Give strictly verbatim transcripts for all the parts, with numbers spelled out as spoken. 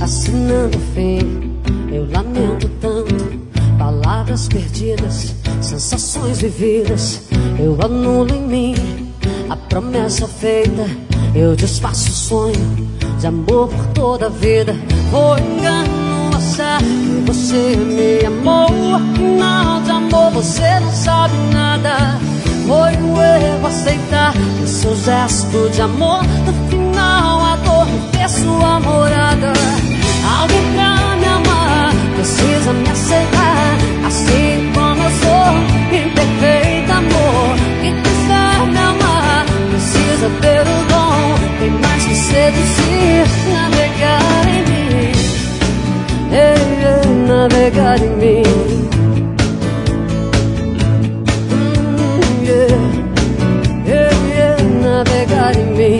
assinando o fim. Eu lamento tanto, palavras perdidas, sensações vividas. Eu anulo em mim a promessa feita. Eu desfaço o sonho de amor por toda a vida. Foi engano achar que você me amou. Afinal de amor você não sabe nada. Foi um erro aceitar o seu gesto de amor. No final a dor me fez sua morada. Alguém pra me amar precisa me aceitar, assim como eu sou, imperfeito amor. Quem quiser me amar precisa ter o dom, tem mais que seduzir, navegar em mim. Ei, ei, navegar em mim. hum, yeah. Ei, ei, navegar em mim.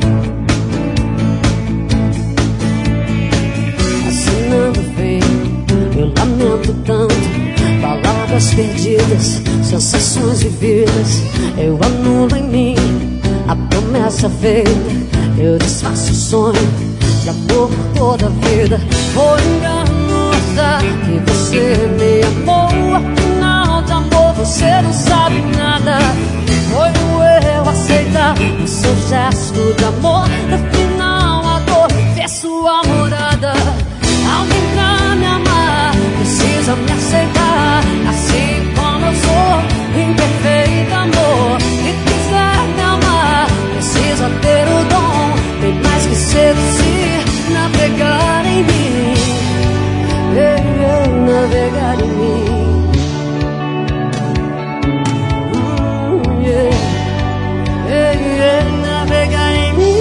Assinando bem, eu lamento tanto, palavras perdidas, sensações vividas. Eu anulo em mim a promessa feita. Eu desfaço o sonho de amor por toda a vida. Foi engano achar que você me amou. Afinal de amor você não sabe nada. Foi um erro aceitar o seu gesto de amor. No final a dor fez sua morada. Alguém pra me amar precisa me aceitar, assim como eu sou, imperfeito amor. E quiser me amar precisa ter o dom, tem mais que seduzir, navegar em mim. Ei, ei, navegar em mim. hum, yeah. Ei, ei, navegar em mim.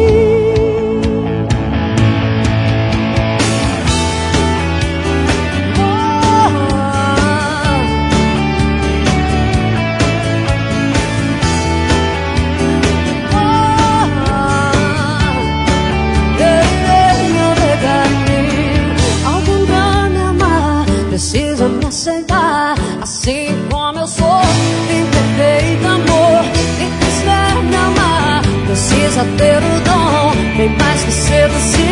Precisa me aceitar, assim como eu sou, imperfeito amor. E quiser me amar precisa ter o dom, tem mais que seduzir,